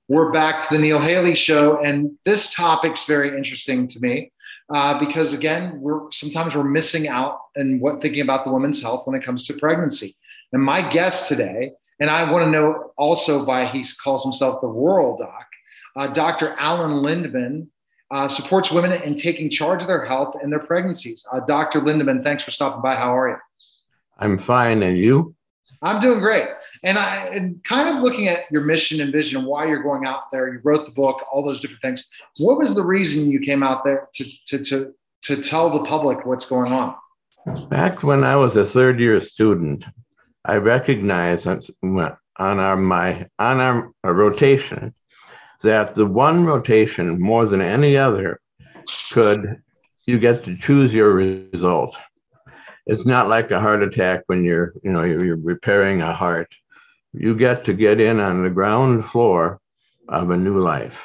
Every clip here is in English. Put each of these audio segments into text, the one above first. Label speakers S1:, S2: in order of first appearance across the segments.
S1: We're back to the Neil Haley Show, and this topic's very interesting to me because, again, sometimes we're missing out in thinking about the woman's health when it comes to pregnancy. And my guest today, and I want to know also why he calls himself the Rural Doc, Dr. Alan Lindemann, supports women in taking charge of their health and their pregnancies. Dr. Lindemann, thanks for stopping by. How are you?
S2: I'm fine, and you?
S1: I'm doing great. And kind of looking at your mission and vision and why you're going out there, you wrote the book, all those different things. What was the reason you came out there to tell the public what's going on?
S2: Back when I was a third-year student, I recognized on our rotation that the one rotation more than any other you get to choose your result. It's not like a heart attack when you're repairing a heart. You get to get in on the ground floor of a new life.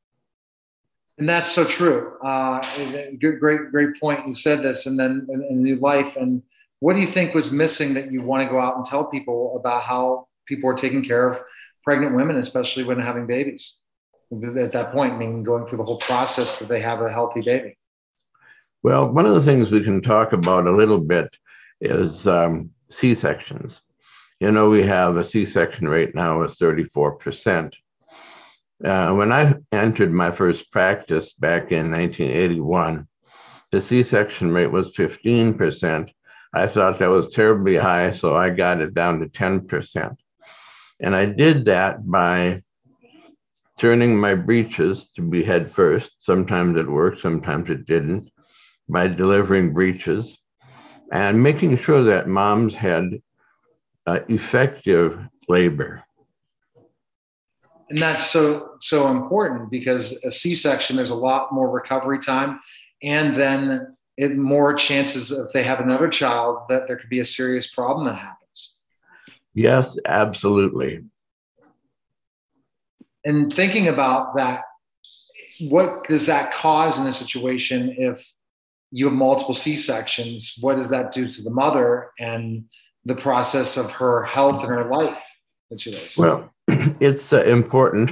S1: And that's so true. Great point. You said this, and then a new life. And what do you think was missing that you want to go out and tell people about how people are taking care of pregnant women, especially when having babies? At that point, I mean, going through the whole process that they have a healthy baby.
S2: Well, one of the things we can talk about a little bit is C-sections. We have a C-section rate now of 34%. When I entered my first practice back in 1981, the C-section rate was 15%. I thought that was terribly high, so I got it down to 10%. And I did that by turning my breeches to be head first. Sometimes it worked, sometimes it didn't. By delivering breeches and making sure that moms had effective labor.
S1: And that's so important because a C-section, there's a lot more recovery time, and then more chances if they have another child that there could be a serious problem that happens.
S2: Yes, absolutely.
S1: And thinking about that, what does that cause in a situation if you have multiple C-sections? What does that do to the mother and the process of her health and her life that she lives?
S2: Well, it's important.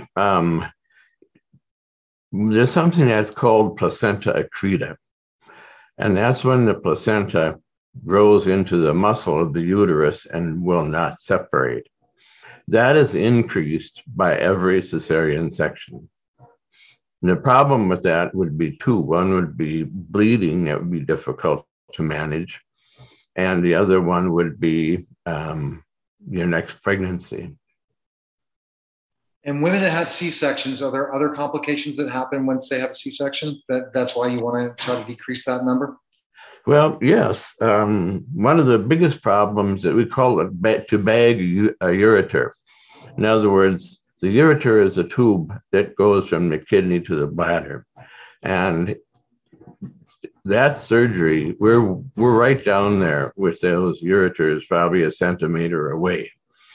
S2: There's something that's called placenta accreta, and that's when the placenta grows into the muscle of the uterus and will not separate. That is increased by every cesarean section. And the problem with that would be two. One would be bleeding, that would be difficult to manage. And the other one would be your next pregnancy.
S1: And women that have C-sections, are there other complications that happen once they have a C-section? That's why you want to try to decrease that number?
S2: Well, yes. One of the biggest problems that we call it to bag a ureter. In other words, the ureter is a tube that goes from the kidney to the bladder. And that surgery, we're right down there with those ureters, probably a centimeter away.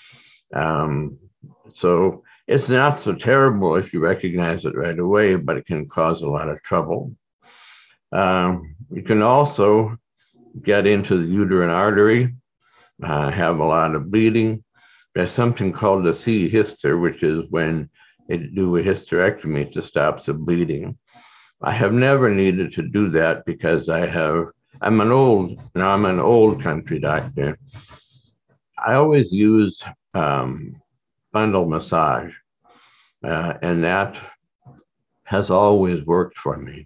S2: So it's not so terrible if you recognize it right away, but it can cause a lot of trouble. You can also get into the uterine artery, have a lot of bleeding. There's something called a C-hyster, which is when they do a hysterectomy to stop the bleeding. I have never needed to do that because I'm an old country doctor. I always use bundle massage, and that has always worked for me.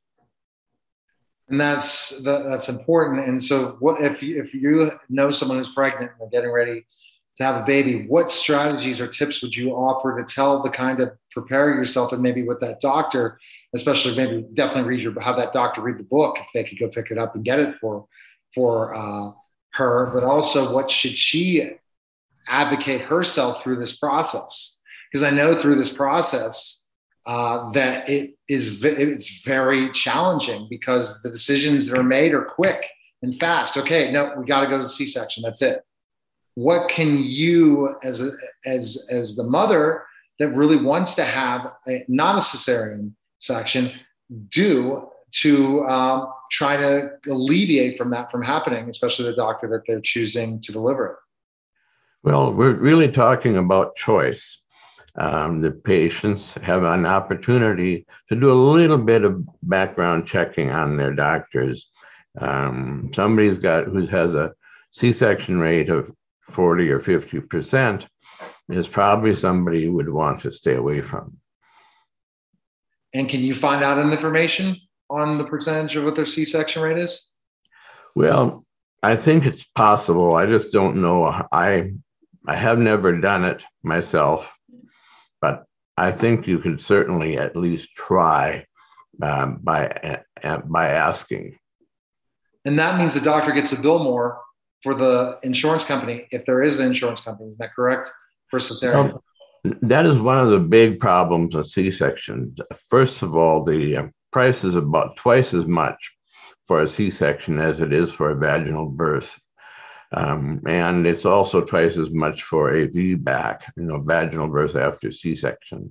S1: And that's important. And so, what if you know someone who's pregnant and they're getting ready to have a baby? What strategies or tips would you offer to prepare yourself, and maybe with that doctor, especially maybe definitely have that doctor read the book if they could go pick it up and get it for her, but also what should she advocate herself through this process? Because I know through this process that it's very challenging because the decisions that are made are quick and fast. Okay, no, we got to go to the C-section. That's it. What can you, as the mother that really wants to have not a cesarean section, do to try to alleviate from happening, especially the doctor that they're choosing to deliver it?
S2: Well, we're really talking about choice. The patients have an opportunity to do a little bit of background checking on their doctors. Somebody's got who has a C-section rate of 40 or 50% is probably somebody you would want to stay away from.
S1: And can you find out information on the percentage of what their C-section rate is?
S2: Well, I think it's possible. I just don't know. I have never done it myself, but I think you can certainly at least try by asking.
S1: And that means the doctor gets a bill more for the insurance company, if there is an insurance company. Is that correct? For cesarean?
S2: That is one of the big problems of C-section. First of all, the price is about twice as much for a C-section as it is for a vaginal birth. And it's also twice as much for a VBAC, vaginal birth after C-section.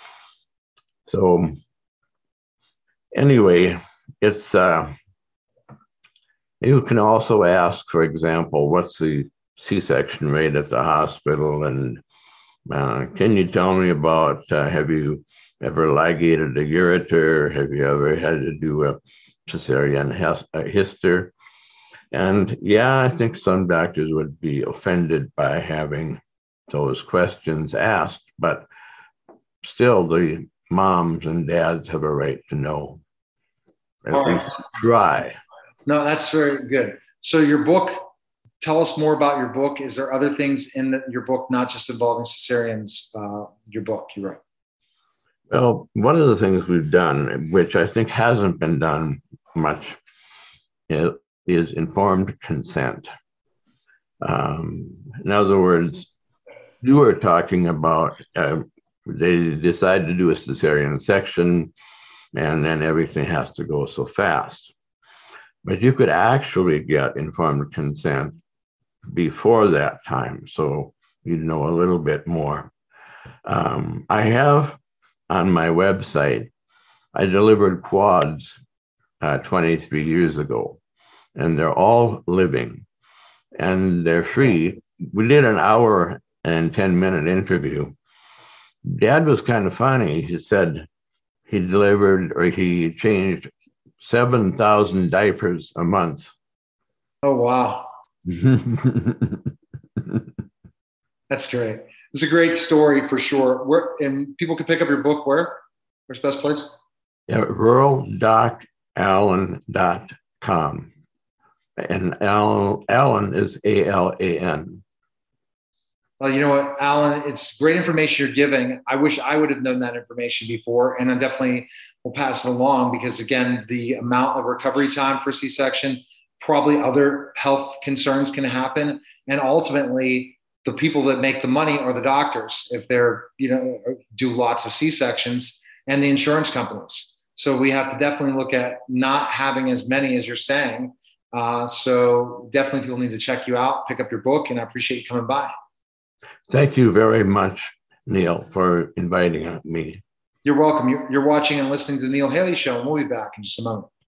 S2: So anyway, it's you can also ask, for example, what's the C-section rate at the hospital, and can you tell me about have you ever ligated a ureter? Have you ever had to do a cesarean hyster? And yeah, I think some doctors would be offended by having those questions asked, but still the moms and dads have a right to know. At least try.
S1: No, that's very good. So your book, tell us more about your book. Is there other things in your book, not just involving cesareans, your book you wrote?
S2: Well, one of the things we've done, which I think hasn't been done much, is informed consent. In other words, you were talking about they decide to do a cesarean section, and then everything has to go so fast. But you could actually get informed consent before that time, so you'd know a little bit more. I have on my website, I delivered quads 23 years ago, and they're all living, and they're free. We did an hour and 10-minute interview. Dad was kind of funny. He said he delivered, or he changed 7,000 diapers a month.
S1: Oh, wow. That's great. It's a great story for sure. And people can pick up your book where? Where's the best place?
S2: Yeah, ruraldocallen.com. And Allen is A-L-A-N.
S1: Well, you know what, Alan, it's great information you're giving. I wish I would have known that information before, and I definitely will pass it along because, again, the amount of recovery time for C-section, probably other health concerns can happen. And ultimately, the people that make the money are the doctors if they're, do lots of C-sections, and the insurance companies. So we have to definitely look at not having as many as you're saying. So definitely people need to check you out, pick up your book, and I appreciate you coming by.
S2: Thank you very much, Neil, for inviting me.
S1: You're welcome. You're watching and listening to the Neil Haley Show, and we'll be back in just a moment.